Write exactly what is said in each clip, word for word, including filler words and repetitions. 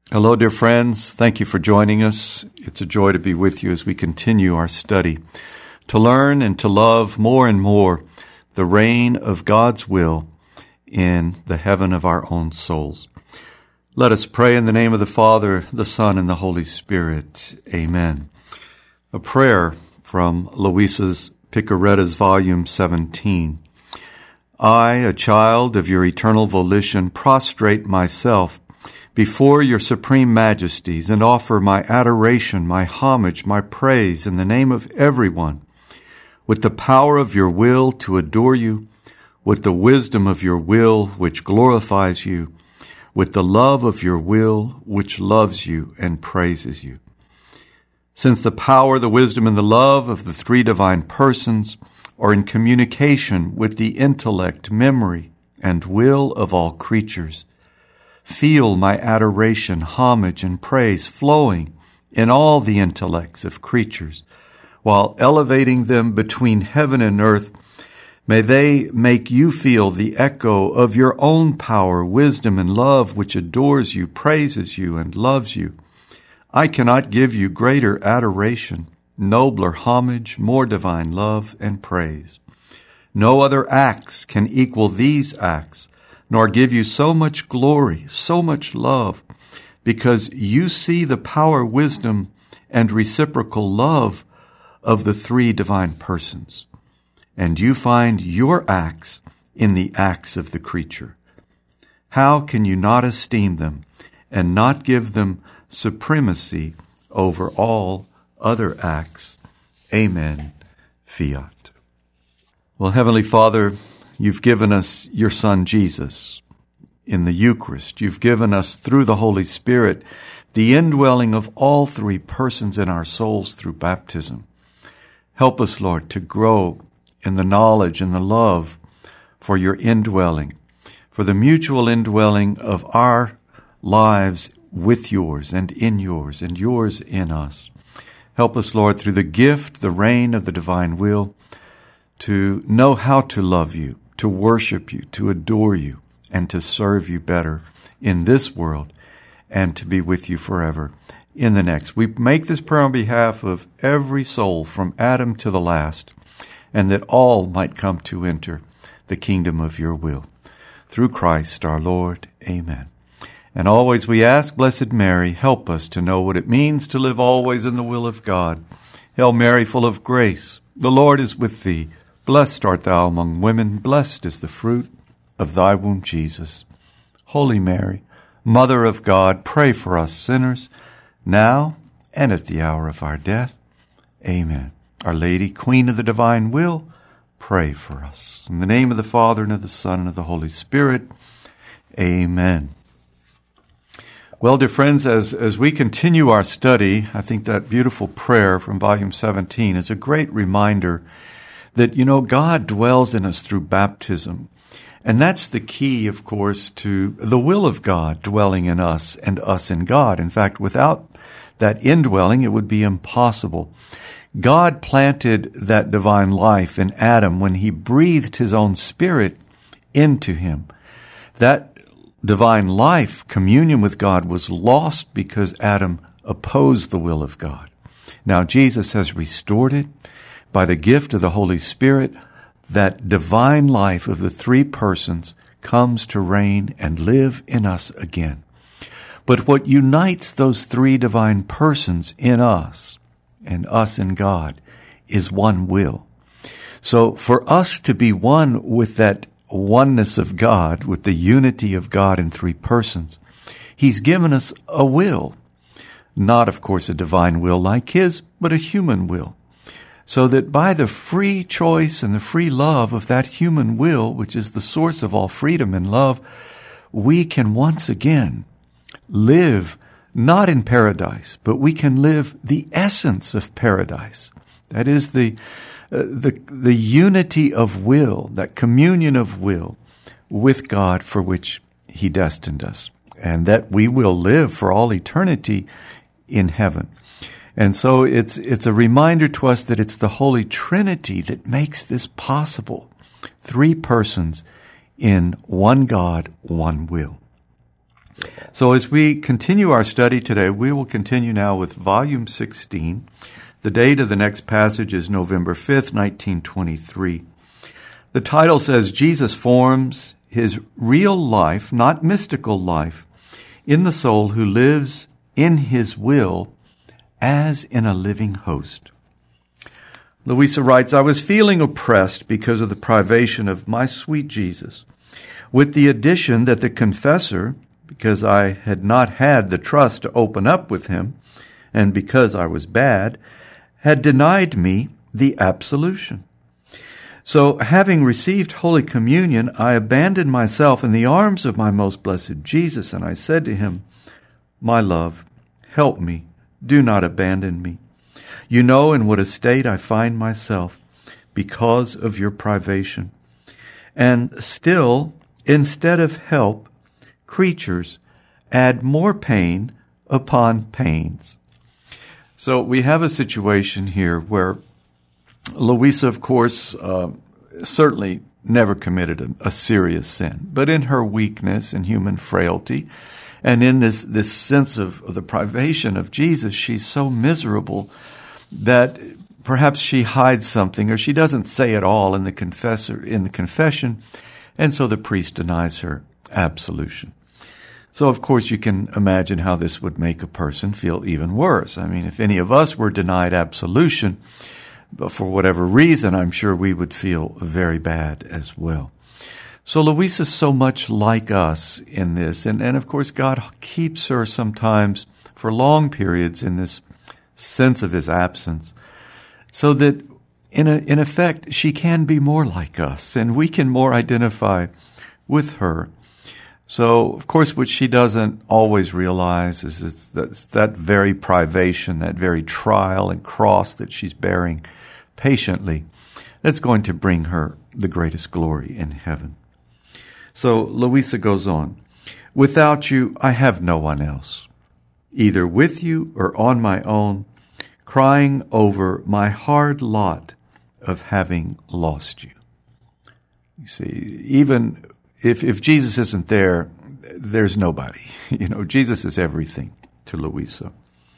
Hello, dear friends. Thank you for joining us. It's a joy to be with you as we continue our study, to learn and to love more and more the reign of God's will in the heaven of our own souls. Let us pray in the name of the Father, the Son, and the Holy Spirit. Amen. A prayer from Luis's Picaretta's Volume seventeen. I, a child of your eternal volition, prostrate myself before your supreme majesties and offer my adoration, my homage, my praise in the name of everyone, with the power of your will to adore you, with the wisdom of your will which glorifies you, with the love of your will which loves you and praises you. Since the power, the wisdom, and the love of the three divine persons are in communication with the intellect, memory, and will of all creatures, feel my adoration, homage, and praise flowing in all the intellects of creatures, while elevating them between heaven and earth. May they make you feel the echo of your own power, wisdom, and love, which adores you, praises you, and loves you. I cannot give you greater adoration, nobler homage, more divine love and praise. No other acts can equal these acts, nor give you so much glory, so much love, because you see the power, wisdom, and reciprocal love of the three divine persons, and you find your acts in the acts of the creature. How can you not esteem them and not give them supremacy over all other acts? Amen. Fiat. Well, Heavenly Father, you've given us your Son, Jesus, in the Eucharist. You've given us, through the Holy Spirit, the indwelling of all three persons in our souls through baptism. Help us, Lord, to grow in the knowledge and the love for your indwelling, for the mutual indwelling of our lives with yours and in yours and yours in us. Help us, Lord, through the gift, the reign of the divine will, to know how to love you, to worship you, to adore you, and to serve you better in this world, and to be with you forever in the next. We make this prayer on behalf of every soul from Adam to the last, and that all might come to enter the kingdom of your will. Through Christ our Lord. Amen. And always we ask, Blessed Mary, help us to know what it means to live always in the will of God. Hail Mary, full of grace, the Lord is with thee. Blessed art thou among women, blessed is the fruit of thy womb, Jesus. Holy Mary, Mother of God, pray for us sinners, now and at the hour of our death. Amen. Our Lady, Queen of the divine will, pray for us. In the name of the Father, and of the Son, and of the Holy Spirit. Amen. Well, dear friends, as, as we continue our study, I think that beautiful prayer from Volume seventeen is a great reminder that, you know, God dwells in us through baptism. And that's the key, of course, to the will of God dwelling in us and us in God. In fact, without that indwelling, it would be impossible. God planted that divine life in Adam when he breathed his own spirit into him. That divine life, communion with God, was lost because Adam opposed the will of God. Now Jesus has restored it. By the gift of the Holy Spirit, that divine life of the three persons comes to reign and live in us again. But what unites those three divine persons in us and us in God is one will. So for us to be one with that oneness of God, with the unity of God in three persons, he's given us a will. Not, of course, a divine will like his, but a human will. So that by the free choice and the free love of that human will, which is the source of all freedom and love, we can once again live not in paradise, but we can live the essence of paradise. That is the uh, the the unity of will, that communion of will with God for which he destined us, and that we will live for all eternity in heaven. And so it's it's a reminder to us that it's the Holy Trinity that makes this possible. Three persons in one God, one will. So as we continue our study today, we will continue now with volume sixteen. The date of the next passage is November fifth, nineteen twenty-three. The title says, Jesus forms his real life, not mystical life, in the soul who lives in his will as in a living host. Louisa writes, I was feeling oppressed because of the privation of my sweet Jesus, with the addition that the confessor, because I had not had the trust to open up with him, and because I was bad, had denied me the absolution. So, having received Holy Communion, I abandoned myself in the arms of my most blessed Jesus, and I said to him, My love, help me, do not abandon me. You know in what a state I find myself because of your privation. And still, instead of help, creatures add more pain upon pains. So we have a situation here where Louisa, of course, uh, certainly never committed a, a serious sin, but in her weakness and human frailty, and in this, this sense of, of the privation of Jesus, she's so miserable that perhaps she hides something, or she doesn't say it all in the confessor in the confession, and so the priest denies her absolution. So, of course, you can imagine how this would make a person feel even worse. I mean, if any of us were denied absolution, but for whatever reason, I'm sure we would feel very bad as well. So Louisa's so much like us in this. And, and of course, God keeps her sometimes for long periods in this sense of his absence, so that in a, in effect, she can be more like us, and we can more identify with her. So, of course, what she doesn't always realize is it's that, it's that very privation, that very trial and cross that she's bearing patiently, that's going to bring her the greatest glory in heaven. So, Louisa goes on, Without you, I have no one else, either with you or on my own, crying over my hard lot of having lost you. You see, even If if Jesus isn't there, there's nobody. You know, Jesus is everything to Louisa.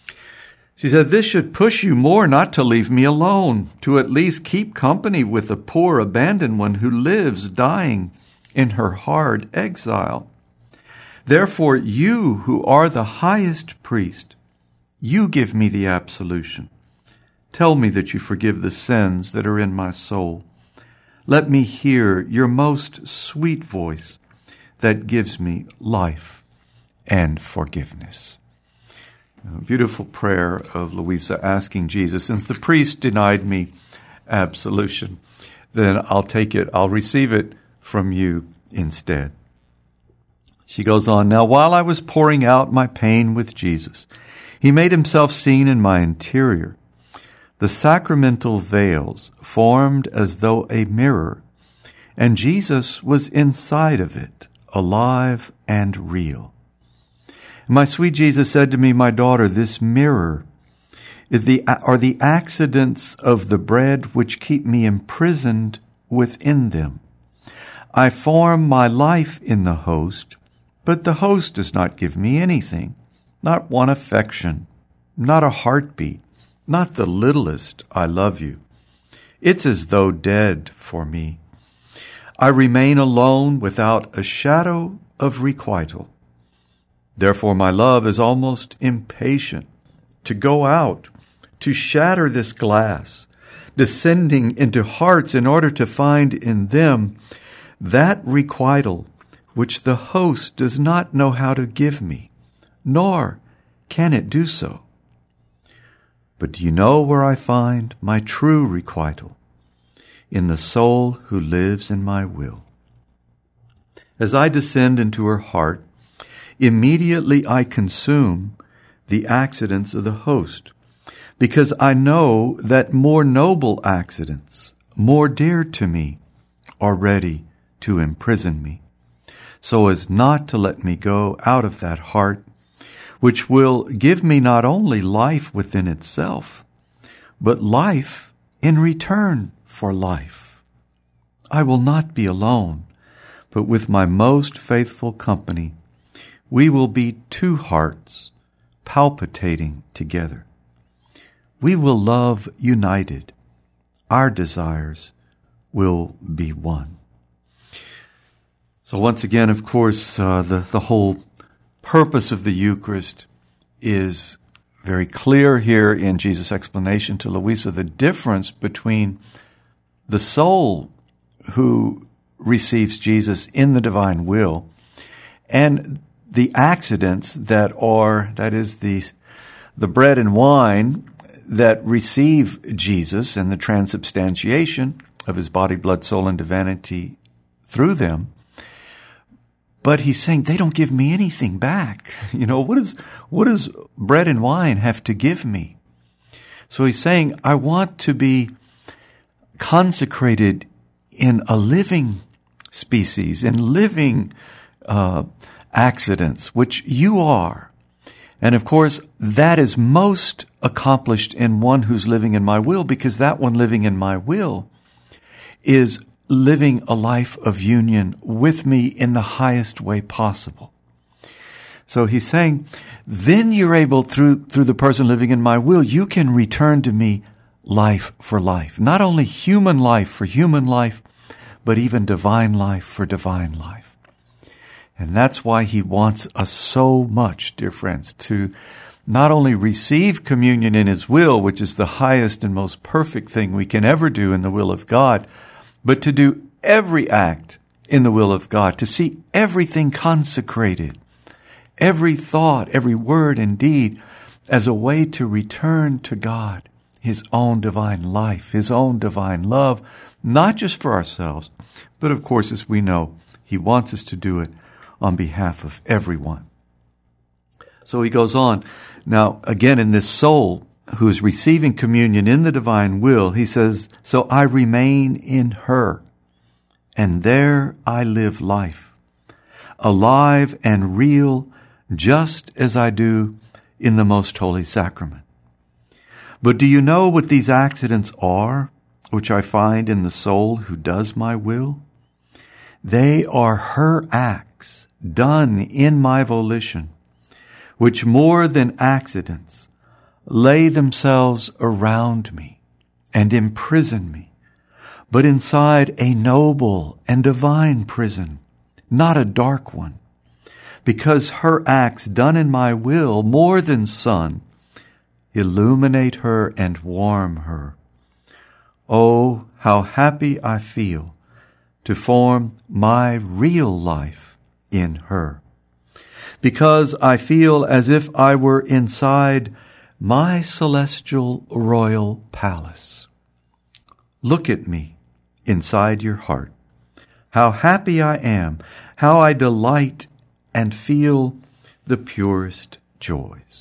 She said, this should push you more not to leave me alone, to at least keep company with the poor abandoned one who lives dying in her hard exile. Therefore, you who are the highest priest, you give me the absolution. Tell me that you forgive the sins that are in my soul. Let me hear your most sweet voice that gives me life and forgiveness. A beautiful prayer of Louisa asking Jesus, since the priest denied me absolution, then I'll take it, I'll receive it from you instead. She goes on, Now while I was pouring out my pain with Jesus, he made himself seen in my interior. The sacramental veils formed as though a mirror, and Jesus was inside of it, alive and real. My sweet Jesus said to me, My daughter, this mirror is the, are the accidents of the bread which keep me imprisoned within them. I form my life in the host, but the host does not give me anything, not one affection, not a heartbeat. Not the littlest, I love you. It's as though dead for me. I remain alone without a shadow of requital. Therefore my love is almost impatient to go out, to shatter this glass, descending into hearts in order to find in them that requital which the host does not know how to give me, nor can it do so. But do you know where I find my true requital? In the soul who lives in my will. As I descend into her heart, immediately I consume the accidents of the host, because I know that more noble accidents, more dear to me, are ready to imprison me, so as not to let me go out of that heart, which will give me not only life within itself, but life in return for life. I will not be alone, but with my most faithful company, We will be two hearts palpitating together. We will love united. Our desires will be one. So once again, of course, uh, the, the whole purpose of the Eucharist is very clear here in Jesus' explanation to Louisa, the difference between the soul who receives Jesus in the divine will and the accidents that are, that is the, the bread and wine that receive Jesus and the transubstantiation of his body, blood, soul, and divinity through them. But he's saying they don't give me anything back. You know, what is, what does bread and wine have to give me? So he's saying, I want to be consecrated in a living species, in living uh, accidents, which you are. And of course, that is most accomplished in one who's living in my will, because that one living in my will is living a life of union with me in the highest way possible. So he's saying, then you're able, through through the person living in my will, you can return to me life for life. Not only human life for human life, but even divine life for divine life. And that's why he wants us so much, dear friends, to not only receive communion in his will, which is the highest and most perfect thing we can ever do in the will of God, but to do every act in the will of God, to see everything consecrated, every thought, every word and deed as a way to return to God, his own divine life, his own divine love, not just for ourselves, but of course, as we know, he wants us to do it on behalf of everyone. So he goes on. Now, again, in this soul who is receiving communion in the divine will, he says, so I remain in her, and there I live life, alive and real, just as I do in the most holy sacrament. But do you know what these accidents are, which I find in the soul who does my will? They are her acts done in my volition, which more than accidents lay themselves around me and imprison me, but inside a noble and divine prison, not a dark one, because her acts done in my will, more than sun, illuminate her and warm her. Oh, how happy I feel to form my real life in her, because I feel as if I were inside my celestial royal palace. Look at me inside your heart. How happy I am, how I delight and feel the purest joys.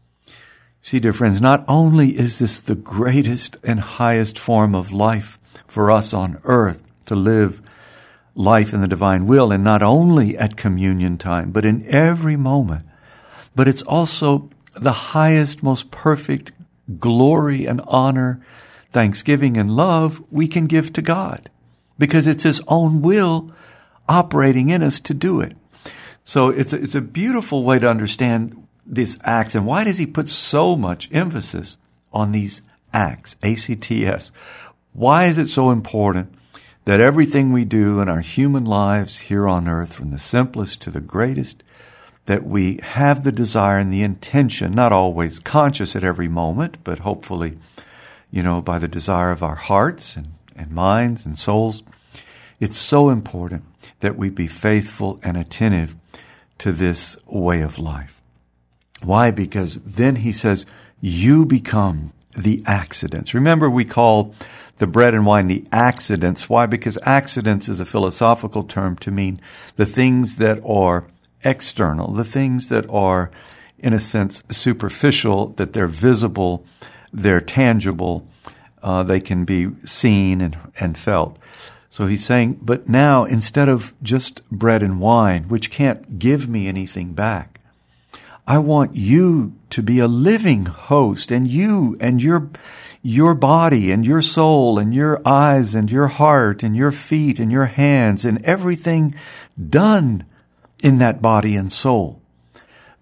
See, dear friends, not only is this the greatest and highest form of life for us on earth, to live life in the divine will, and not only at communion time, but in every moment, but it's also the highest, most perfect glory and honor, thanksgiving and love we can give to God, because it's his own will operating in us to do it. So it's a, it's a beautiful way to understand these acts. And why does he put so much emphasis on these acts, A C T S? Why is it so important that everything we do in our human lives here on earth, from the simplest to the greatest, that we have the desire and the intention, not always conscious at every moment, but hopefully, you know, by the desire of our hearts and, and minds and souls. It's so important that we be faithful and attentive to this way of life. Why? Because then he says, you become the accidents. Remember, we call the bread and wine the accidents. Why? Because accidents is a philosophical term to mean the things that are external, the things that are, in a sense, superficial, that they're visible, they're tangible, uh, they can be seen and, and felt. So he's saying, but now, instead of just bread and wine, which can't give me anything back, I want you to be a living host, and you and your your body and your soul and your eyes and your heart and your feet and your hands and everything done in that body and soul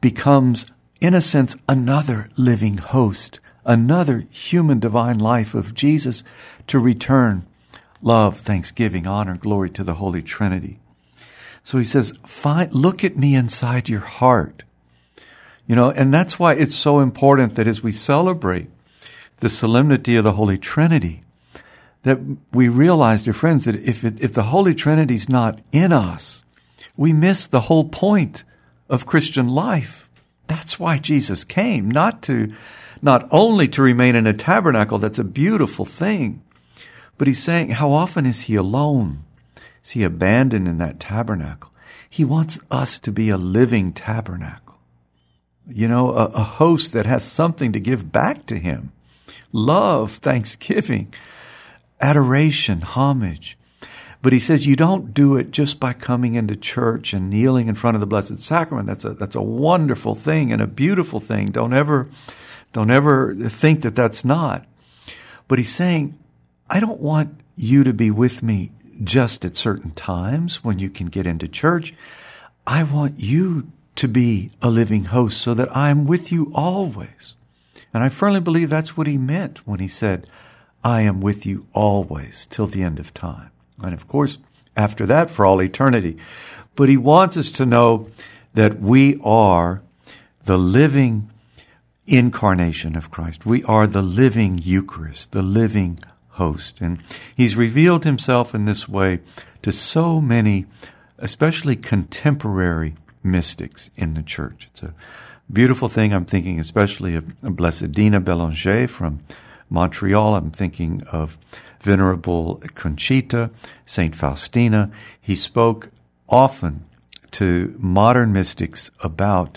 becomes, in a sense, another living host, another human divine life of Jesus to return love, thanksgiving, honor, glory to the Holy Trinity. So he says, Find, look at me inside your heart. You know, and that's why it's so important that as we celebrate the solemnity of the Holy Trinity, that we realize, dear friends, that if it, if the Holy Trinity's not in us, we miss the whole point of Christian life. That's why Jesus came, not to, not only to remain in a tabernacle, that's a beautiful thing, but he's saying, how often is he alone? Is he abandoned in that tabernacle? He wants us to be a living tabernacle. You know, a, a host that has something to give back to him. Love, thanksgiving, adoration, homage. But he says you don't do it just by coming into church and kneeling in front of the Blessed Sacrament. That's a that's a wonderful thing and a beautiful thing. Don't ever, don't ever think that that's not. But he's saying, I don't want you to be with me just at certain times when you can get into church. I want you to be a living host so that I'm with you always. And I firmly believe that's what he meant when he said, I am with you always till the end of time. And of course, after that, for all eternity. But he wants us to know that we are the living incarnation of Christ. We are the living Eucharist, the living host. And he's revealed himself in this way to so many, especially contemporary mystics in the church. It's a beautiful thing. I'm thinking especially of Blessed Dina Bélanger from Montreal. I'm thinking of Venerable Conchita, Saint Faustina. He spoke often to modern mystics about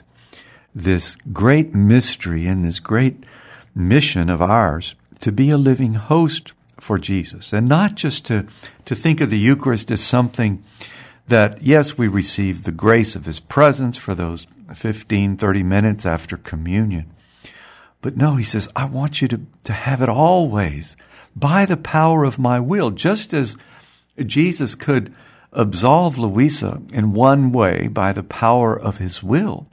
this great mystery and this great mission of ours to be a living host for Jesus, and not just to, to think of the Eucharist as something that, yes, we receive the grace of his presence for those fifteen, thirty minutes after communion. But no, he says, I want you to, to have it always by the power of my will. Just as Jesus could absolve Louisa in one way by the power of his will,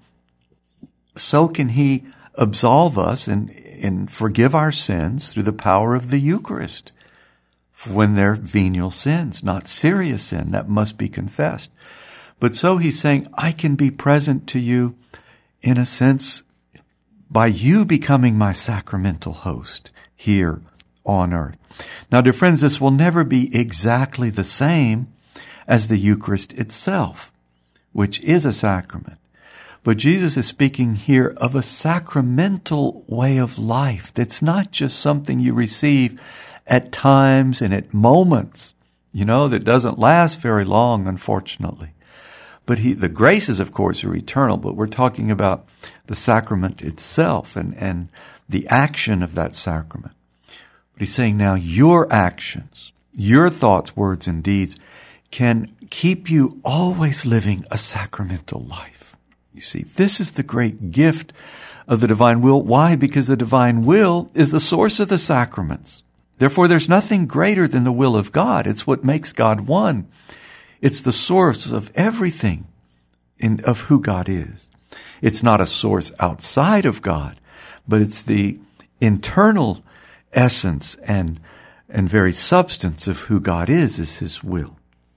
so can he absolve us and, and forgive our sins through the power of the Eucharist when they're venial sins, not serious sin, that must be confessed. But so he's saying, I can be present to you in a sense by you becoming my sacramental host here on earth. Now, dear friends, this will never be exactly the same as the Eucharist itself, which is a sacrament. But Jesus is speaking here of a sacramental way of life that's not just something you receive at times and at moments, you know, that doesn't last very long, unfortunately. But he, the graces, of course, are eternal, but we're talking about the sacrament itself and, and the action of that sacrament. But he's saying now your actions, your thoughts, words, and deeds can keep you always living a sacramental life. You see, this is the great gift of the divine will. Why? Because the divine will is the source of the sacraments. Therefore, there's nothing greater than the will of God. It's what makes God one. It's the source of everything in, of who God is. It's not a source outside of God, but it's the internal essence and, and very substance of who God is, is his will.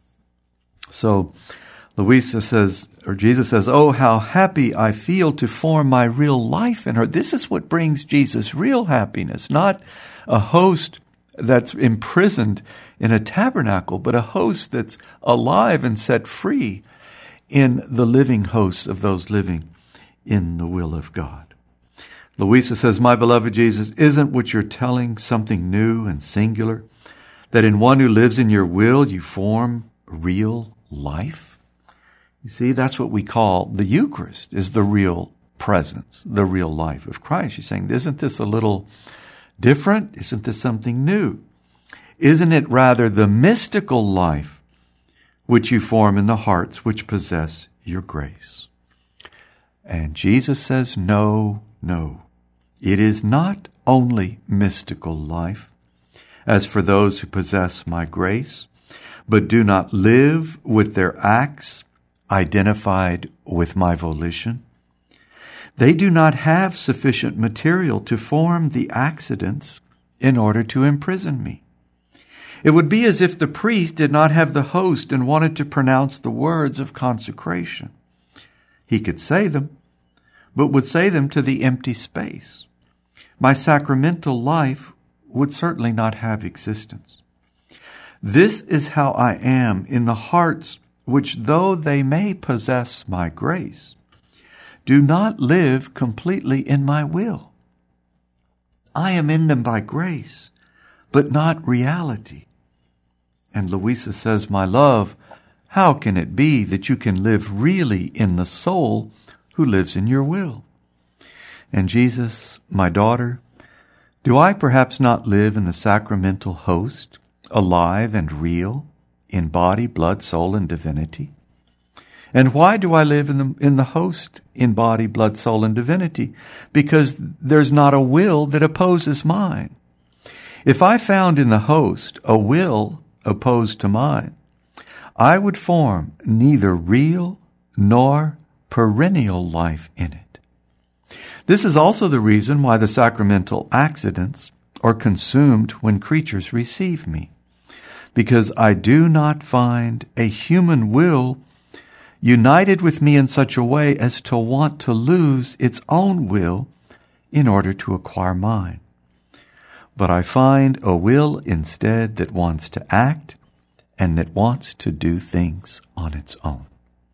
So, Louisa says, or Jesus says, oh, how happy I feel to form my real life in her. This is what brings Jesus real happiness, not a host that's imprisoned in a tabernacle, but a host that's alive and set free in the living hosts of those living in the will of God. Louisa says, my beloved Jesus, isn't what you're telling something new and singular? That in one who lives in your will, you form real life? You see, that's what we call the Eucharist, is the real presence, the real life of Christ. She's saying, isn't this a little different? Isn't this something new? Isn't it rather the mystical life which you form in the hearts which possess your grace? And Jesus says, no, no. It is not only mystical life, as for those who possess my grace, but do not live with their acts identified with my volition. They do not have sufficient material to form the accidents in order to imprison me. It would be as if the priest did not have the host and wanted to pronounce the words of consecration. He could say them, but would say them to the empty space. My sacramental life would certainly not have existence. This is how I am in the hearts which, though they may possess my grace, do not live completely in my will. I am in them by grace, but not reality. And Louisa says, my love, how can it be that you can live really in the soul who lives in your will? And Jesus, my daughter, do I perhaps not live in the sacramental host, alive and real, in body, blood, soul, and divinity? And why do I live in the, in the host, in body, blood, soul, and divinity? Because there's not a will that opposes mine. If I found in the host a will opposed to mine, I would form neither real nor perennial life in it. This is also the reason why the sacramental accidents are consumed when creatures receive me, because I do not find a human will united with me in such a way as to want to lose its own will in order to acquire mine. But I find a will instead that wants to act and that wants to do things on its own.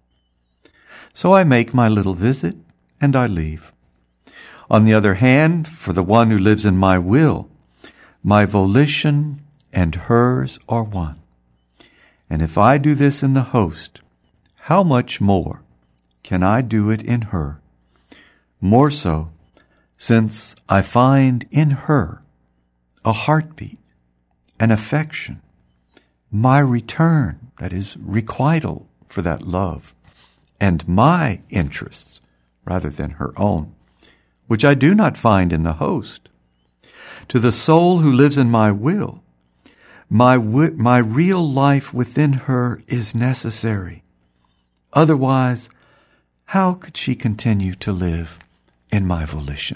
So I make my little visit and I leave. On the other hand, for the one who lives in my will, my volition and hers are one. And if I do this in the host, how much more can I do it in her? More so, since I find in her a heartbeat, an affection, my return, that is, requital for that love, and my interests rather than her own, which I do not find in the host. To the soul who lives in my will, my, wi- my real life within her is necessary. Otherwise, how could she continue to live in my volition?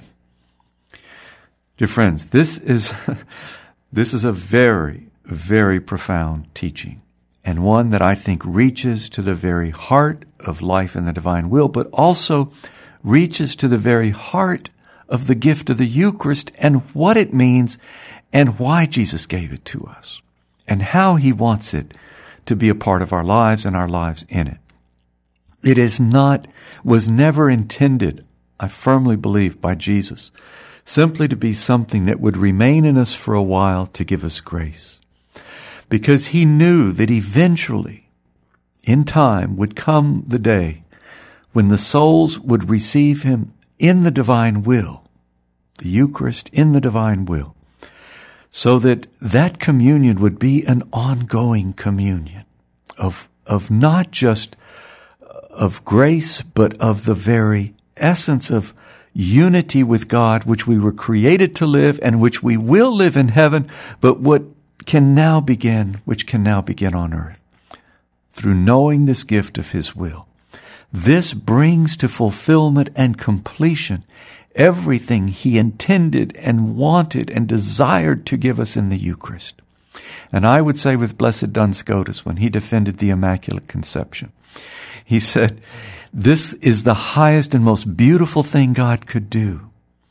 Dear friends, this is, this is a very, very profound teaching, and one that I think reaches to the very heart of life in the divine will, but also reaches to the very heart of the gift of the Eucharist and what it means and why Jesus gave it to us and how he wants it to be a part of our lives and our lives in it. It is not, was never intended, I firmly believe, by Jesus, simply to be something that would remain in us for a while to give us grace. Because he knew that eventually, in time, would come the day when the souls would receive him in the divine will, the Eucharist in the divine will, so that that communion would be an ongoing communion of, of not just of grace, but of the very essence of unity with God, which we were created to live and which we will live in heaven, but what can now begin, which can now begin on earth, through knowing this gift of his will. This brings to fulfillment and completion everything he intended and wanted and desired to give us in the Eucharist. And I would say with Blessed Duns Scotus, when he defended the Immaculate Conception, he said, this is the highest and most beautiful thing God could do.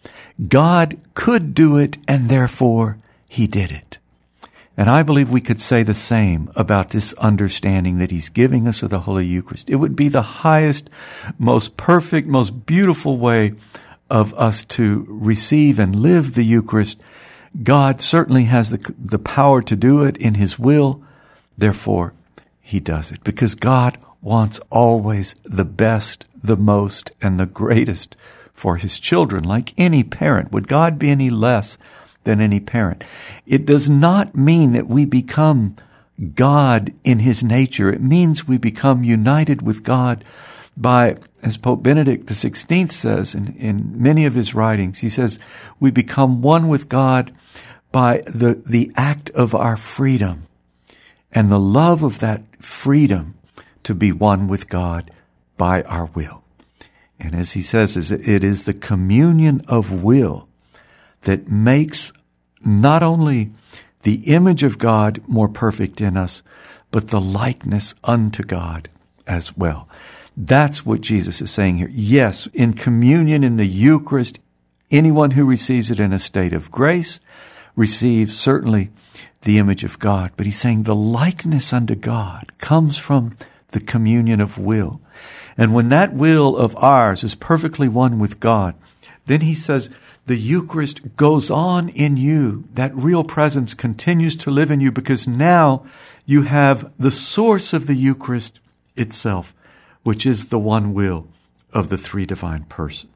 God could do it, and therefore he did it. And I believe we could say the same about this understanding that he's giving us of the Holy Eucharist. It would be the highest, most perfect, most beautiful way of us to receive and live the Eucharist. God certainly has the, the power to do it in his will. Therefore, he does it. Because God wants always the best, the most, and the greatest for his children, like any parent. Would God be any less than any parent? It does not mean that we become God in his nature. It means we become united with God by, as Pope Benedict the sixteenth says in, in many of his writings, he says, we become one with God by the, the act of our freedom and the love of that freedom to be one with God by our will. And as he says, it is the communion of will that makes not only the image of God more perfect in us, but the likeness unto God as well. That's what Jesus is saying here. Yes, in communion, in the Eucharist, anyone who receives it in a state of grace receives certainly the image of God. But he's saying the likeness unto God comes from the communion of will. And when that will of ours is perfectly one with God, then he says the Eucharist goes on in you. That real presence continues to live in you because now you have the source of the Eucharist itself, which is the one will of the three divine persons.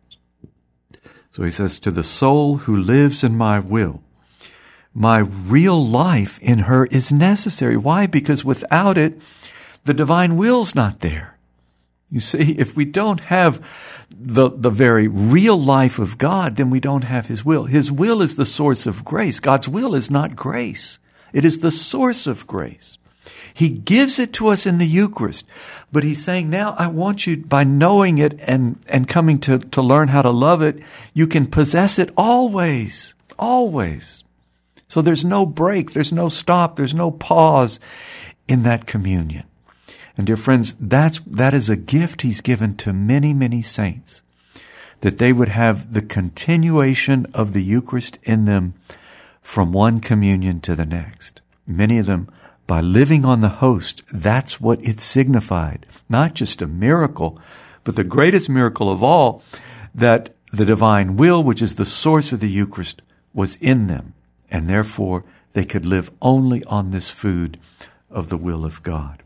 So he says, to the soul who lives in my will, my real life in her is necessary. Why? Because without it, the divine will's not there. You see, if we don't have the, the very real life of God, then we don't have His will. His will is the source of grace. God's will is not grace. It is the source of grace. He gives it to us in the Eucharist. But He's saying, now I want you, by knowing it and, and coming to, to learn how to love it, you can possess it always, always. So there's no break, there's no stop, there's no pause in that communion. And dear friends, that's, that is a gift He's given to many, many saints, that they would have the continuation of the Eucharist in them from one communion to the next. Many of them, by living on the host, that's what it signified. Not just a miracle, but the greatest miracle of all, that the divine will, which is the source of the Eucharist, was in them. And therefore, they could live only on this food of the will of God.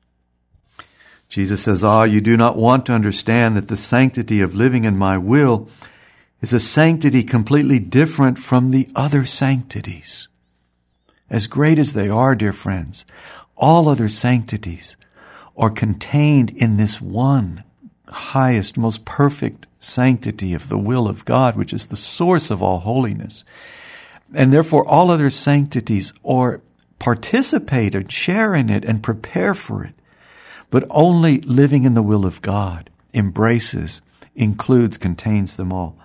Jesus says, ah, you do not want to understand that the sanctity of living in my will is a sanctity completely different from the other sanctities. As great as they are, dear friends, all other sanctities are contained in this one highest, most perfect sanctity of the will of God, which is the source of all holiness. And therefore, all other sanctities are participate and share in it and prepare for it. But only living in the will of God embraces, includes, contains them all.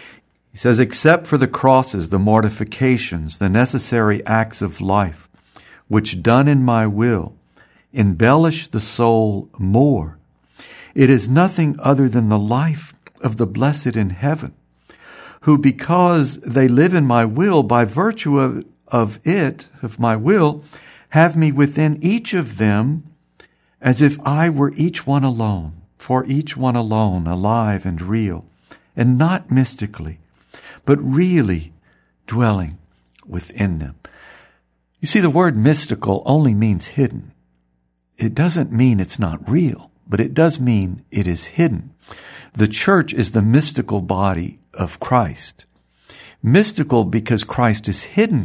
He says, except for the crosses, the mortifications, the necessary acts of life, which done in my will, embellish the soul more, it is nothing other than the life of the blessed in heaven, who, because they live in my will, by virtue of, of it, of my will, have me within each of them, as if I were each one alone, for each one alone, alive and real, and not mystically, but really dwelling within them. You see, the word mystical only means hidden. It doesn't mean it's not real, but it does mean it is hidden. The church is the mystical body of Christ. Mystical because Christ is hidden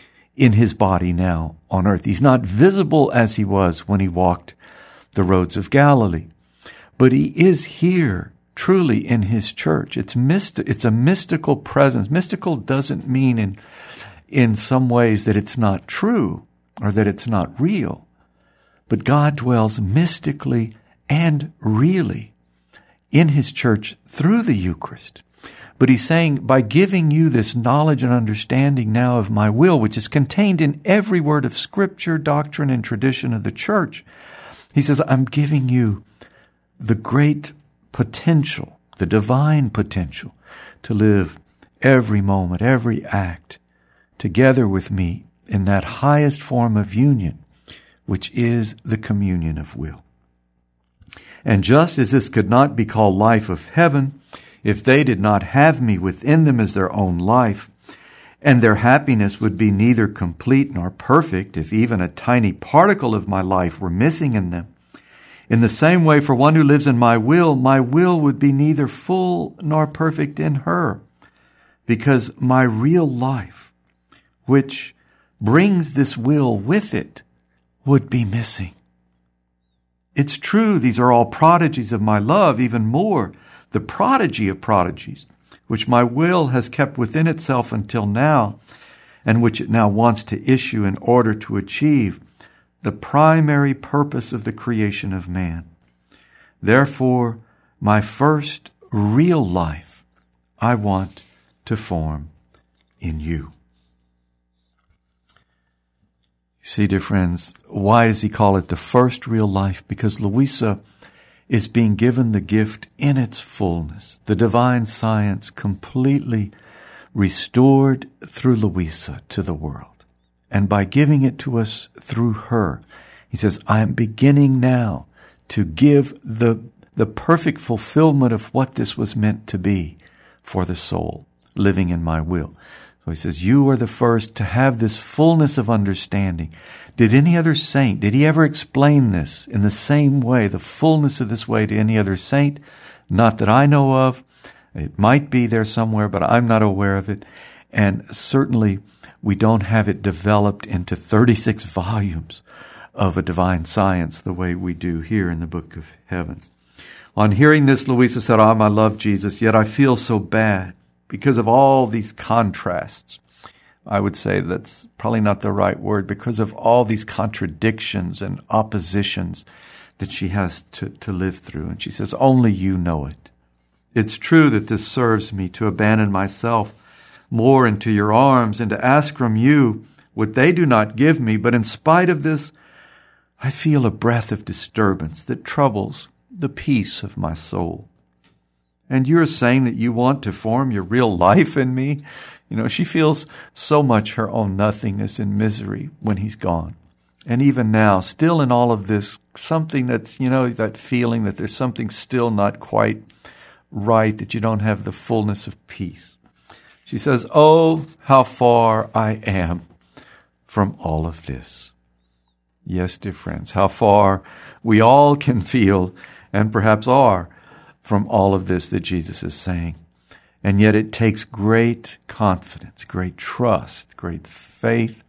in His body now on earth. He's not visible as He was when He walked the roads of Galilee. But He is here, truly, in His church. It's myst- It's a mystical presence. Mystical doesn't mean in, in some ways that it's not true or that it's not real. But God dwells mystically and really in His church through the Eucharist. But He's saying, by giving you this knowledge and understanding now of my will, which is contained in every word of Scripture, doctrine, and tradition of the church, He says, I'm giving you the great potential, the divine potential, to live every moment, every act, together with me in that highest form of union, which is the communion of will. And just as this could not be called life of heaven, if they did not have me within them as their own life, and their happiness would be neither complete nor perfect if even a tiny particle of my life were missing in them. In the same way, for one who lives in my will, my will would be neither full nor perfect in her, because my real life, which brings this will with it, would be missing. It's true, these are all prodigies of my love, even more, the prodigy of prodigies, which my will has kept within itself until now, and which it now wants to issue in order to achieve the primary purpose of the creation of man. Therefore, my first real life I want to form in you. See, dear friends, why does he call it the first real life? Because Louisa is being given the gift in its fullness, the divine science completely restored through Louisa to the world. And by giving it to us through her, he says, I am beginning now to give the, the perfect fulfillment of what this was meant to be for the soul, living in my will. So he says, you are the first to have this fullness of understanding. Did any other saint, did he ever explain this in the same way, the fullness of this way to any other saint? Not that I know of. It might be there somewhere, but I'm not aware of it. And certainly we don't have it developed into thirty-six volumes of a divine science the way we do here in the Book of Heaven. On hearing this, Louisa said, "Ah, I love Jesus, yet I feel so bad because of all these contrasts." I would say that's probably not the right word, because of all these contradictions and oppositions that she has to, to live through. And she says, only you know it. It's true that this serves me to abandon myself more into your arms and to ask from you what they do not give me. But in spite of this, I feel a breath of disturbance that troubles the peace of my soul. And you're saying that you want to form your real life in me? You know, she feels so much her own nothingness and misery when he's gone. And even now, still in all of this, something that's, you know, that feeling that there's something still not quite right, that you don't have the fullness of peace. She says, oh, how far I am from all of this. Yes, dear friends, how far we all can feel, and perhaps are, from all of this that Jesus is saying. And yet it takes great confidence, great trust, great faith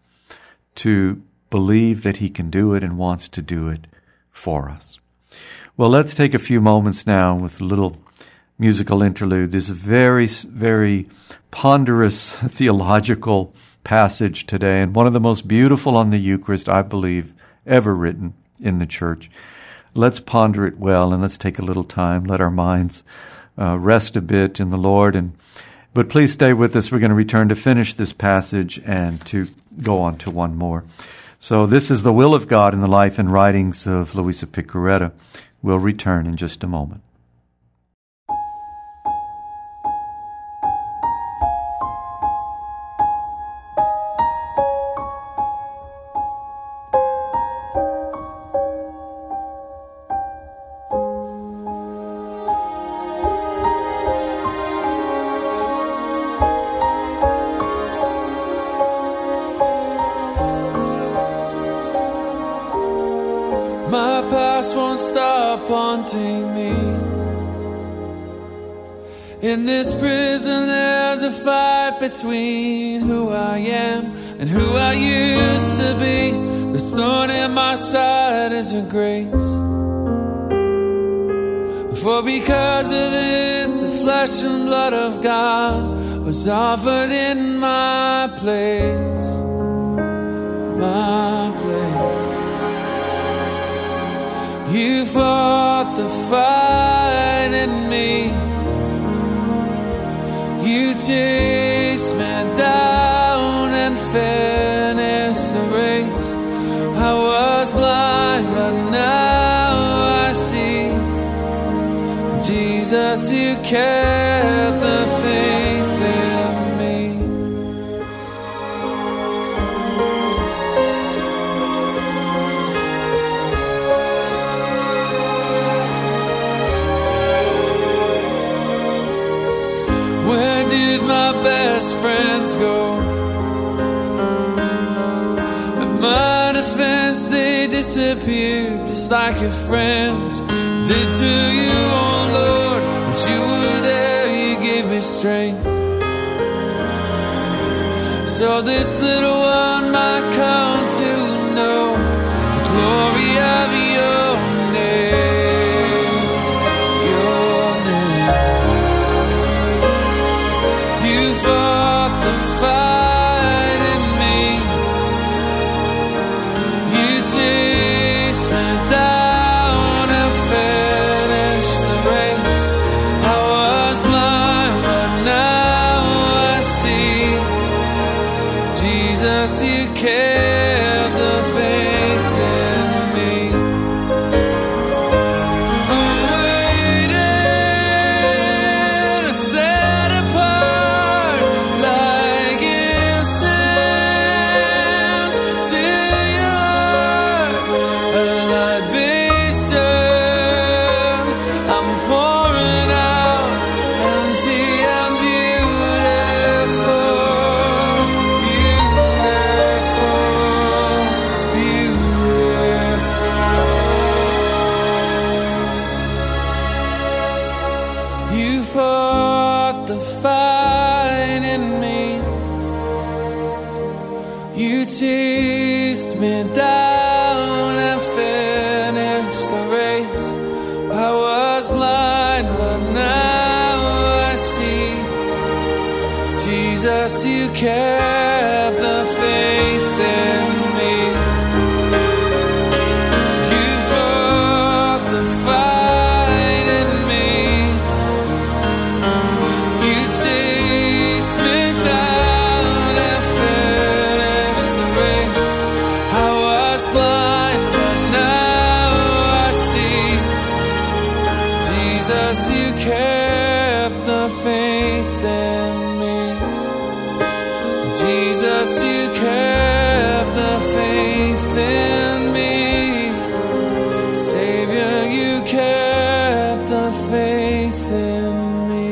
to believe that he can do it and wants to do it for us. Well, let's take a few moments now with a little musical interlude. This is a very, very ponderous theological passage today, and one of the most beautiful on the Eucharist, I believe, ever written in the church. Let's ponder it well, and let's take a little time. Let our minds uh, rest a bit in the Lord. And but please stay with us. We're going to return to finish this passage and to go on to one more. So this is the will of God in the life and writings of Louisa Piccarreta. We'll return in just a moment. Haunting me. In this prison there's a fight between who I am and who I used to be. The thorn in my side isn't grace, for because of it the flesh and blood of God was offered in my place, my place. You fought the fight in me. You chased me down and finished the race. I was blind, but now I see. Jesus, you kept the faith in me. Where did my best friends go? At my defense they disappeared, just like your friends did to you, oh Lord. But you were there, you gave me strength. So this little one might come to know the glory of your name, your name. You fought the fight in me. You chased me down and finished the race. I Jesus, you kept the faith in me. I'm waiting to set apart like incense to your heart, a libation I'm pouring out, empty and beautiful, beautiful, beautiful. You fought the fight in me. You chased me down and finished the race. I was blind, but now I see. Jesus, you kept the faith in me. You fought the fight in me. You chased me down and finished the race. I was blind, but now I see. Jesus, you kept the faith in me. Jesus, you kept the faith in me. Savior, you kept the faith in me.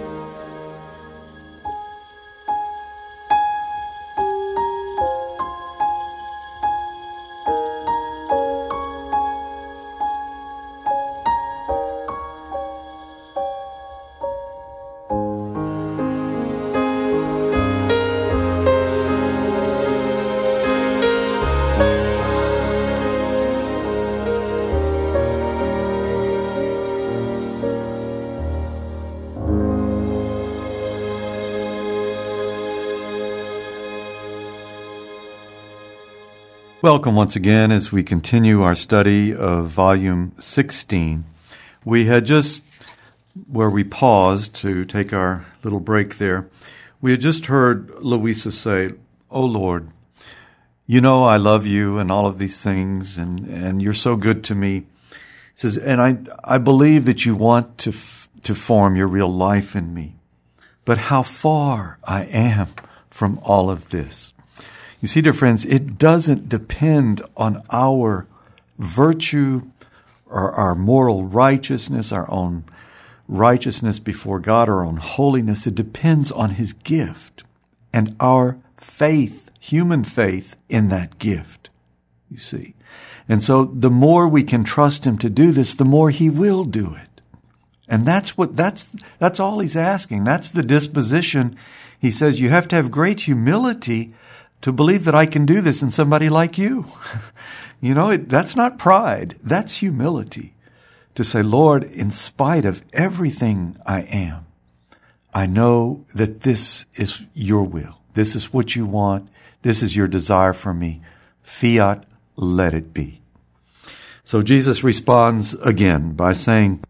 Welcome once again as we continue our study of Volume sixteen. We had just, where we paused to take our little break there, we had just heard Louisa say, "Oh Lord, you know I love you and all of these things, and, and you're so good to me." He says, and I I believe that you want to f- to form your real life in me. But how far I am from all of this. You see, dear friends, it doesn't depend on our virtue or our moral righteousness, our own righteousness before God, our own holiness. It depends on His gift and our faith, human faith in that gift, you see. And so the more we can trust Him to do this, the more He will do it. And that's what, that's, that's all He's asking. That's the disposition. He says, you have to have great humility to believe that I can do this in somebody like you. You know, it, that's not pride. That's humility. To say, Lord, in spite of everything I am, I know that this is your will. This is what you want. This is your desire for me. Fiat, let it be. So Jesus responds again by saying,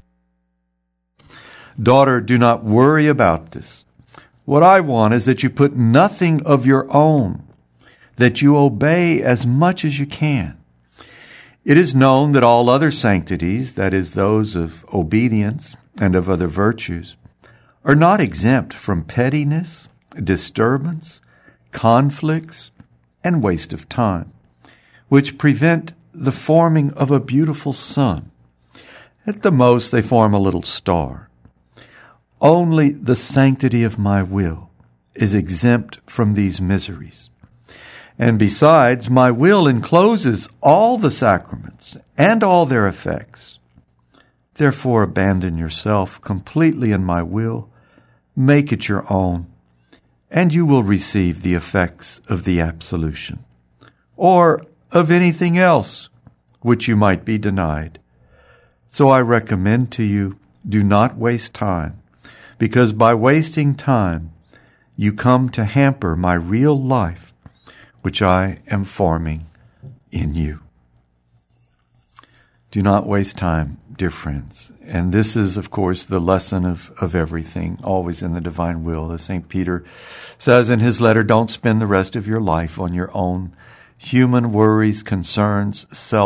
daughter, do not worry about this. What I want is that you put nothing of your own, that you obey as much as you can. It is known that all other sanctities, that is, those of obedience and of other virtues, are not exempt from pettiness, disturbance, conflicts, and waste of time, which prevent the forming of a beautiful sun. At the most, they form a little star. Only the sanctity of my will is exempt from these miseries. And besides, my will encloses all the sacraments and all their effects. Therefore, abandon yourself completely in my will, make it your own, and you will receive the effects of the absolution, or of anything else which you might be denied. So I recommend to you, do not waste time, because by wasting time, you come to hamper my real life, which I am forming in you. Do not waste time, dear friends. And this is, of course, the lesson of, of everything, always in the divine will. As Saint Peter says in his letter, don't spend the rest of your life on your own human worries, concerns,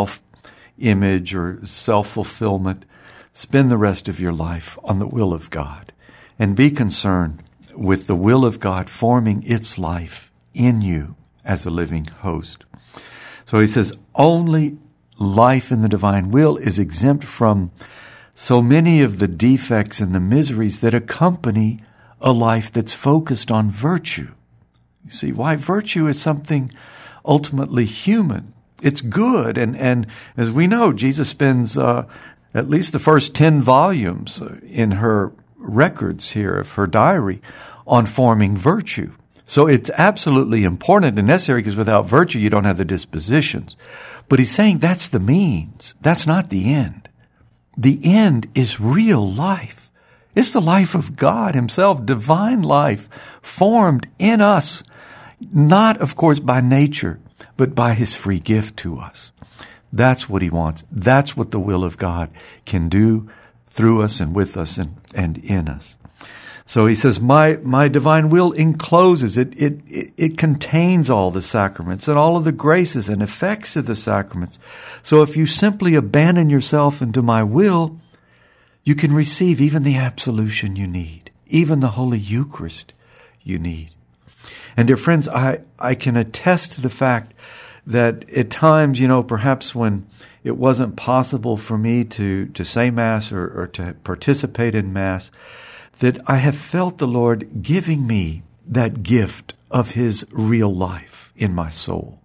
self-image, or self-fulfillment. Spend the rest of your life on the will of God. And be concerned with the will of God forming its life in you as a living host. So he says, only life in the divine will is exempt from so many of the defects and the miseries that accompany a life that's focused on virtue. You see, why? Virtue is something ultimately human. It's good. And, and as we know, Jesus spends uh, at least the first ten volumes in her records here of her diary on forming virtue. So it's absolutely important and necessary, because without virtue, you don't have the dispositions. But he's saying that's the means. That's not the end. The end is real life. It's the life of God himself, divine life, formed in us, not, of course, by nature, but by his free gift to us. That's what he wants. That's what the will of God can do through us and with us and, and in us. So he says, my, my divine will encloses, it, it, it, it contains all the sacraments and all of the graces and effects of the sacraments. So if you simply abandon yourself into my will, you can receive even the absolution you need, even the Holy Eucharist you need. And dear friends, I, I can attest to the fact that at times, you know, perhaps when it wasn't possible for me to, to say Mass or, or to participate in Mass, that I have felt the Lord giving me that gift of his real life in my soul.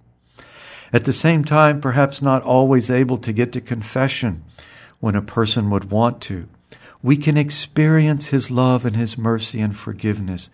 At the same time, perhaps not always able to get to confession when a person would want to, we can experience his love and his mercy and forgiveness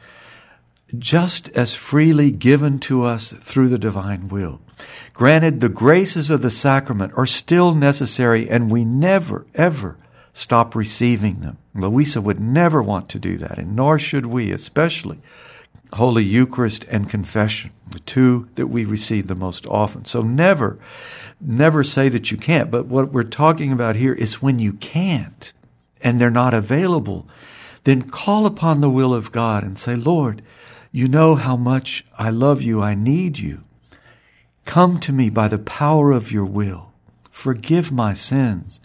just as freely given to us through the divine will. Granted, the graces of the sacrament are still necessary, and we never, ever stop receiving them. Louisa would never want to do that, and nor should we, especially Holy Eucharist and confession, the two that we receive the most often. So never, never say that you can't. But what we're talking about here is when you can't and they're not available, then call upon the will of God and say, Lord, you know how much I love you, I need you. Come to me by the power of your will. Forgive my sins.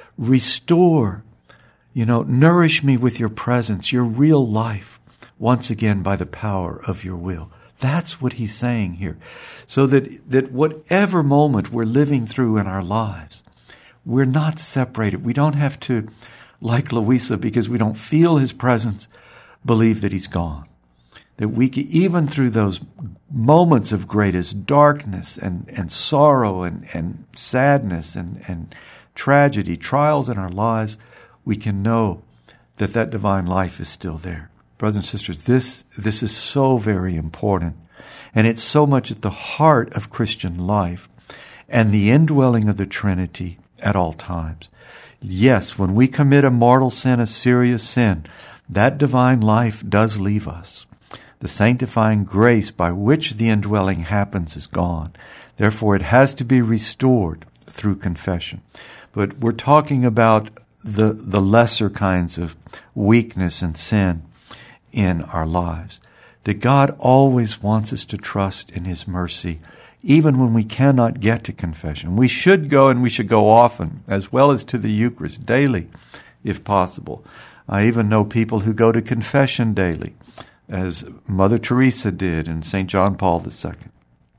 Restore, you know, nourish me with your presence, your real life, once again by the power of your will. That's what he's saying here. So that, that whatever moment we're living through in our lives, we're not separated. We don't have to, like Louisa, because we don't feel his presence, believe that he's gone. That we can, even through those moments of greatest darkness and, and sorrow and, and sadness and, and tragedy, trials in our lives, we can know that that divine life is still there. Brothers and sisters, this, this is so very important. And it's so much at the heart of Christian life and the indwelling of the Trinity at all times. Yes, when we commit a mortal sin, a serious sin, that divine life does leave us. The sanctifying grace by which the indwelling happens is gone. Therefore, it has to be restored through confession. But we're talking about the, the lesser kinds of weakness and sin in our lives. That God always wants us to trust in his mercy, even when we cannot get to confession. We should go, and we should go often, as well as to the Eucharist, daily, if possible. I even know people who go to confession daily, as Mother Teresa did and Saint John Paul the Second.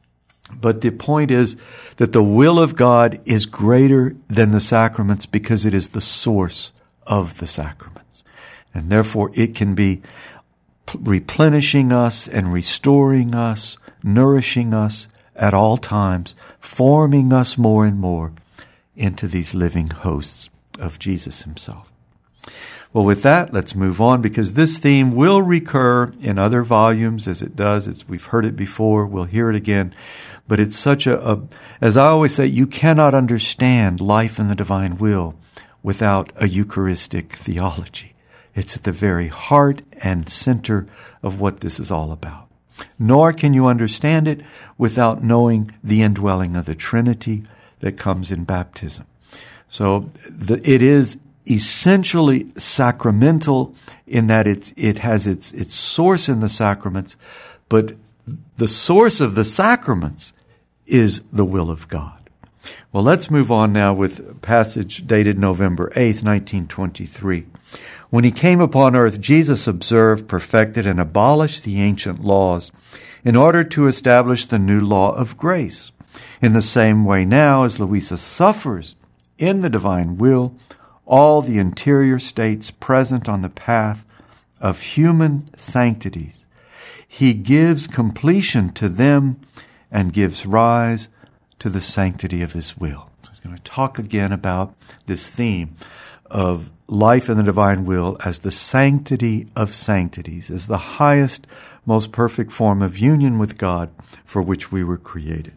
But the point is that the will of God is greater than the sacraments because it is the source of the sacraments. And therefore it can be replenishing us and restoring us, nourishing us at all times, forming us more and more into these living hosts of Jesus himself. Well, with that, let's move on, because this theme will recur in other volumes as it does. It's, we've heard it before. We'll hear it again. But it's such a, a, as I always say, you cannot understand life in the divine will without a Eucharistic theology. It's at the very heart and center of what this is all about. Nor can you understand it without knowing the indwelling of the Trinity that comes in baptism. So the, it is essentially sacramental in that it's, it has its, its source in the sacraments, but the source of the sacraments is the will of God. Well, let's move on now with a passage dated November eighth, nineteen twenty-three. When he came upon earth, Jesus observed, perfected, and abolished the ancient laws in order to establish the new law of grace. In the same way now, as Louisa suffers in the divine will, all the interior states present on the path of human sanctities, he gives completion to them and gives rise to the sanctity of his will. So he's going to talk again about this theme of life in the divine will as the sanctity of sanctities, as the highest, most perfect form of union with God for which we were created.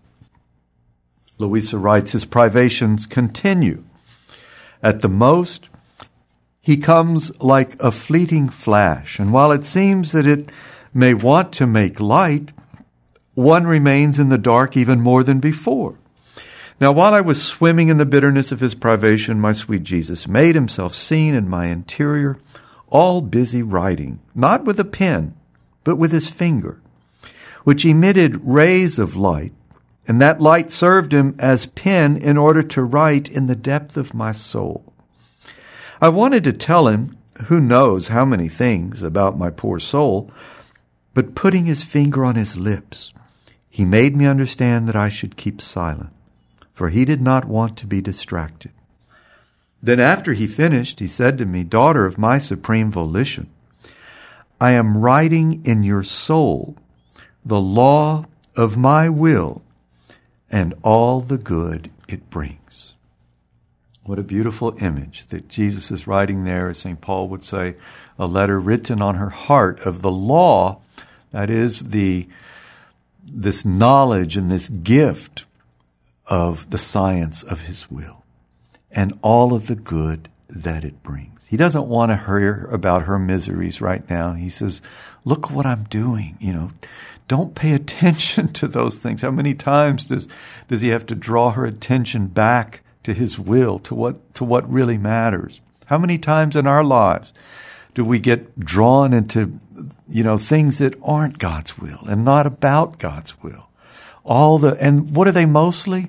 Louisa writes, his privations continue. At the most, he comes like a fleeting flash, and while it seems that it may want to make light, one remains in the dark even more than before. Now, while I was swimming in the bitterness of his privation, my sweet Jesus made himself seen in my interior, all busy writing, not with a pen, but with his finger, which emitted rays of light, and that light served him as pen in order to write in the depth of my soul. I wanted to tell him who knows how many things about my poor soul, but putting his finger on his lips, he made me understand that I should keep silent, for he did not want to be distracted. Then after he finished, he said to me, daughter of my supreme volition, I am writing in your soul the law of my will and all the good it brings. What a beautiful image that Jesus is writing there, as Saint Paul would say, a letter written on her heart of the law, that is the this knowledge and this gift of the science of his will and all of the good that it brings. He doesn't want to hear about her miseries right now. He says, look what I'm doing, you know. Don't pay attention to those things. How many times does does he have to draw her attention back to his will, to what to what really matters? How many times in our lives do we get drawn into, you know, things that aren't God's will and not about God's will? All the and what are they mostly?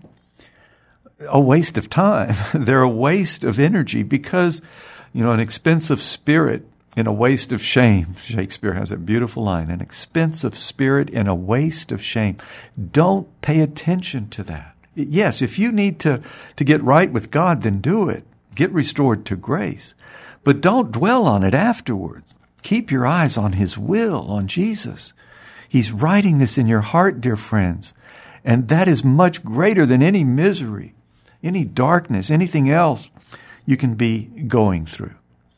A waste of time. They're a waste of energy because, you know, an expensive spirit in a waste of shame. Shakespeare has a beautiful line, an expensive spirit in a waste of shame. Don't pay attention to that. Yes, if you need to, to get right with God, then do it. Get restored to grace. But don't dwell on it afterwards. Keep your eyes on his will, on Jesus. He's writing this in your heart, dear friends. And that is much greater than any misery, any darkness, anything else you can be going through.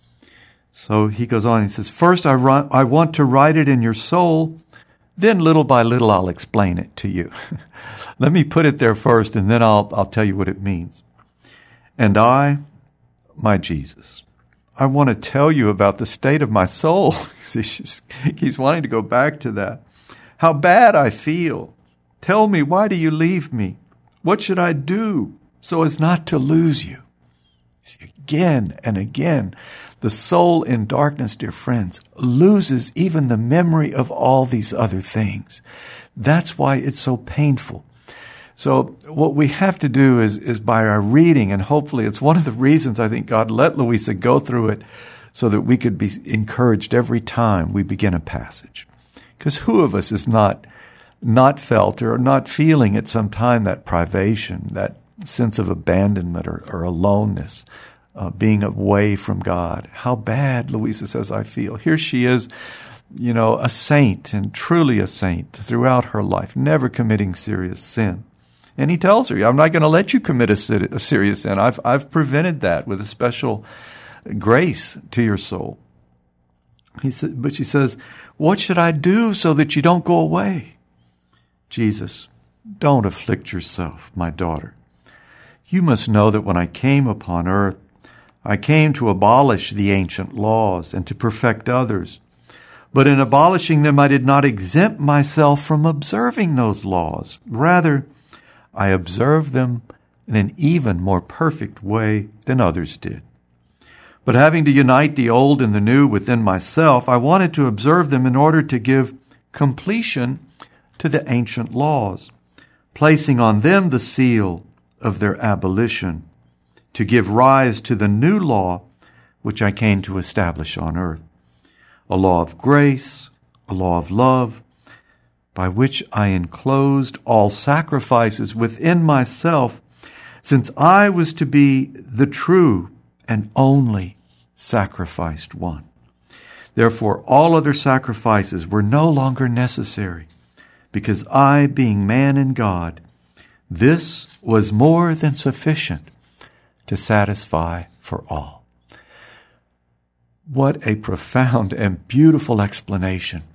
So he goes on, he says, first I, run, I want to write it in your soul, then little by little I'll explain it to you. Let me put it there first, and then I'll, I'll tell you what it means. And I, my Jesus, I want to tell you about the state of my soul. He's wanting to go back to that. How bad I feel. Tell me, why do you leave me? What should I do so as not to lose you? See, again and again, the soul in darkness, dear friends, loses even the memory of all these other things. That's why it's so painful. So what we have to do is, is by our reading, and hopefully it's one of the reasons I think God let Louisa go through it so that we could be encouraged every time we begin a passage. Because who of us is not not felt or not feeling at some time that privation, that sense of abandonment or, or aloneness, uh, being away from God? How bad, Louisa says, I feel. Here she is, you know, a saint and truly a saint throughout her life, never committing serious sin. And he tells her, I'm not going to let you commit a, a serious sin. I've, I've prevented that with a special grace to your soul. He said, but she says, what should I do so that you don't go away? Jesus, don't afflict yourself, my daughter. You must know that when I came upon earth, I came to abolish the ancient laws and to perfect others. But in abolishing them, I did not exempt myself from observing those laws. Rather, I observed them in an even more perfect way than others did. But having to unite the old and the new within myself, I wanted to observe them in order to give completion to the ancient laws, placing on them the seal of their abolition, to give rise to the new law which I came to establish on earth, a law of grace, a law of love, by which I enclosed all sacrifices within myself, since I was to be the true and only sacrificed one. Therefore, all other sacrifices were no longer necessary, because I, being man and God, this was more than sufficient to satisfy for all. What a profound and beautiful explanation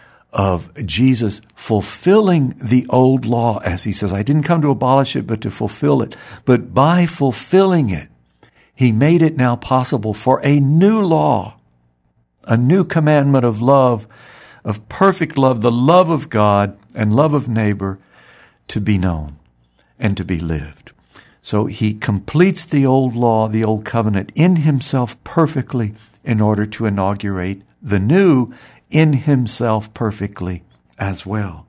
of Jesus fulfilling the old law, as he says, I didn't come to abolish it, but to fulfill it. But by fulfilling it, he made it now possible for a new law, a new commandment of love, of perfect love, the love of God and love of neighbor, to be known and to be lived. So he completes the old law, the old covenant, in himself perfectly in order to inaugurate the new in himself perfectly as well.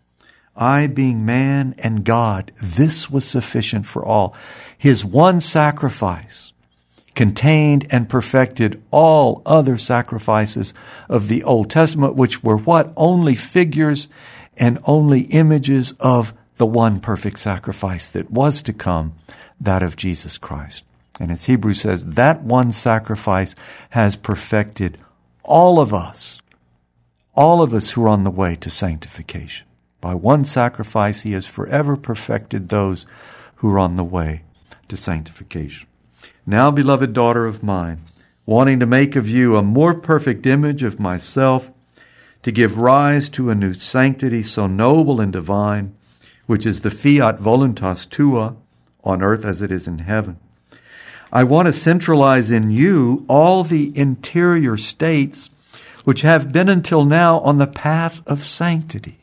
I, being man and God, this was sufficient for all. His one sacrifice contained and perfected all other sacrifices of the Old Testament, which were what? Only figures and only images of the one perfect sacrifice that was to come, that of Jesus Christ. And as Hebrews says, that one sacrifice has perfected all of us, all of us who are on the way to sanctification. By one sacrifice, he has forever perfected those who are on the way to sanctification. Now, beloved daughter of mine, wanting to make of you a more perfect image of myself, to give rise to a new sanctity so noble and divine, which is the fiat voluntas tua, on earth as it is in heaven. I want to centralize in you all the interior states which have been until now on the path of sanctity.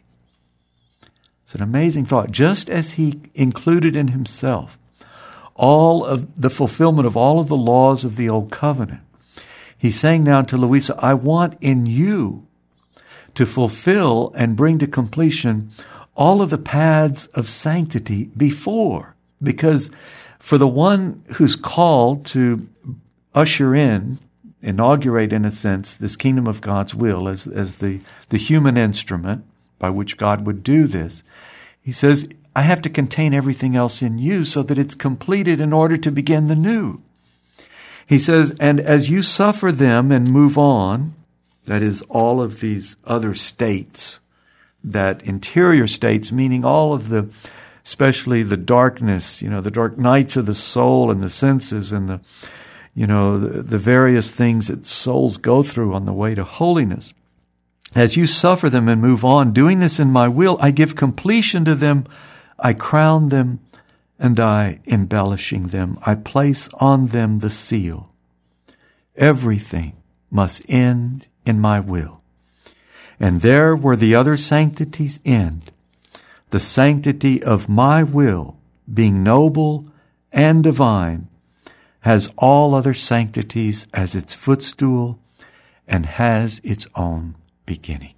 It's an amazing thought. Just as he included in himself all of the fulfillment of all of the laws of the old covenant, he's saying now to Louisa, I want in you to fulfill and bring to completion all of the paths of sanctity before. Because for the one who's called to usher in, inaugurate in a sense, this kingdom of God's will as, as the, the human instrument by which God would do this, he says, I have to contain everything else in you so that it's completed in order to begin the new. He says, and as you suffer them and move on, that is all of these other states, that interior states, meaning all of the, especially the darkness, you know, the dark nights of the soul and the senses and the, you know, the, the various things that souls go through on the way to holiness. As you suffer them and move on, doing this in my will, I give completion to them, I crown them, and I, embellishing them, I place on them the seal. Everything must end in my will. And there where the other sanctities end, the sanctity of my will, being noble and divine, has all other sanctities as its footstool and has its own beginning.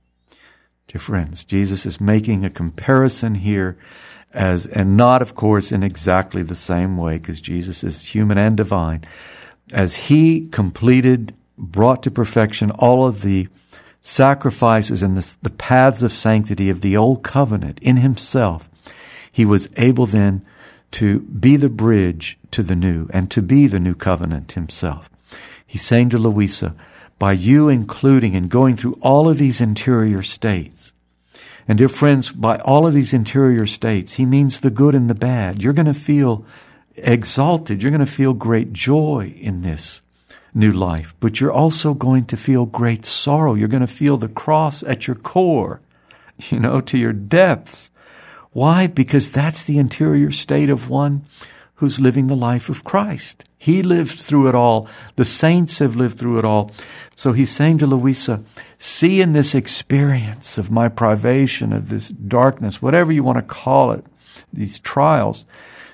Dear friends, Jesus is making a comparison here as, and not, of course, in exactly the same way, because Jesus is human and divine. As he completed, brought to perfection all of the sacrifices and the, the paths of sanctity of the old covenant in himself, he was able then to be the bridge to the new and to be the new covenant himself. He's saying to Louisa, by you including and going through all of these interior states, and dear friends, by all of these interior states, he means the good and the bad. You're going to feel exalted. You're going to feel great joy in this new life, but you're also going to feel great sorrow. You're going to feel the cross at your core, you know, to your depths. Why? Because that's the interior state of one who's living the life of Christ. He lived through it all. The saints have lived through it all. So he's saying to Louisa, see in this experience of my privation, of this darkness, whatever you want to call it, these trials,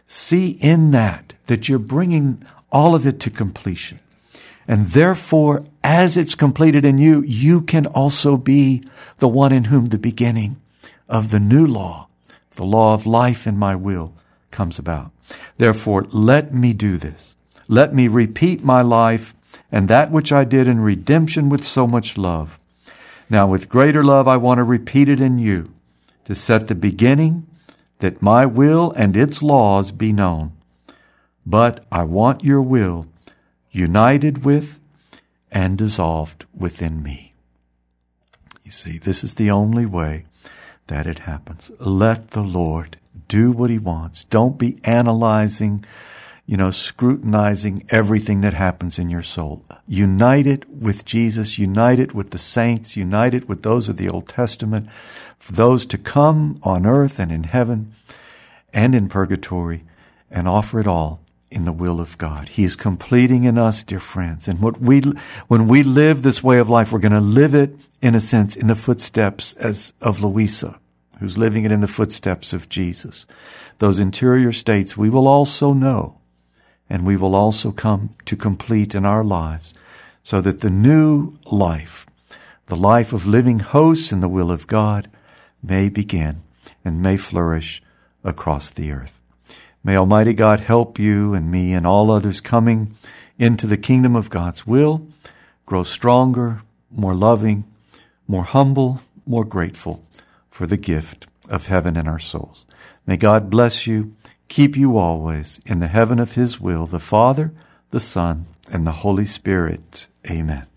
See in that, that you're bringing all of it to completion. And therefore, as it's completed in you, you can also be the one in whom the beginning of the new law, the law of life in my will, comes about. Therefore, let me do this. Let me repeat my life and that which I did in redemption with so much love. Now, with greater love, I want to repeat it in you, to set the beginning that my will and its laws be known. But I want your will united with and dissolved within me. You see, this is the only way that it happens. Let the Lord do what he wants. Don't be analyzing, you know, scrutinizing everything that happens in your soul. Unite it with Jesus. Unite it with the saints. Unite it with those of the Old Testament, for those to come on earth and in heaven and in purgatory, and offer it all in the will of God. He is completing in us, dear friends. And what we, when we live this way of life, we're going to live it, in a sense, in the footsteps as of Louisa, who's living it in the footsteps of Jesus. Those interior states we will also know, and we will also come to complete in our lives, so that the new life, the life of living hosts in the will of God, may begin and may flourish across the earth. May Almighty God help you and me and all others coming into the kingdom of God's will grow stronger, more loving, more humble, more grateful for the gift of heaven in our souls. May God bless you, keep you always in the heaven of his will, the Father, the Son, and the Holy Spirit. Amen.